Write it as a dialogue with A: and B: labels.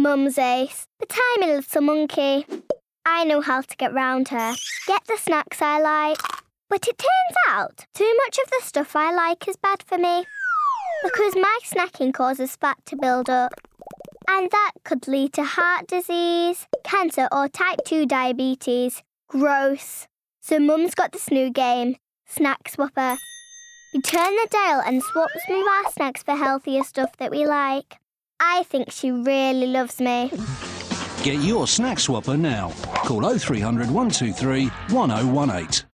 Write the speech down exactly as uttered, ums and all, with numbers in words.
A: Mum's ace, the tiny little monkey. I know how to get round her, get the snacks I like. But it turns out too much of the stuff I like is bad for me. Because my snacking causes fat to build up. And that could lead to heart disease, cancer or type two diabetes. Gross. So Mum's got this new game, Snack Swapper. We turn the dial and swap some of our snacks for healthier stuff that we like. I think she really loves me.
B: Get your Snack Swapper now. Call oh three hundred, one two three, one oh one eight.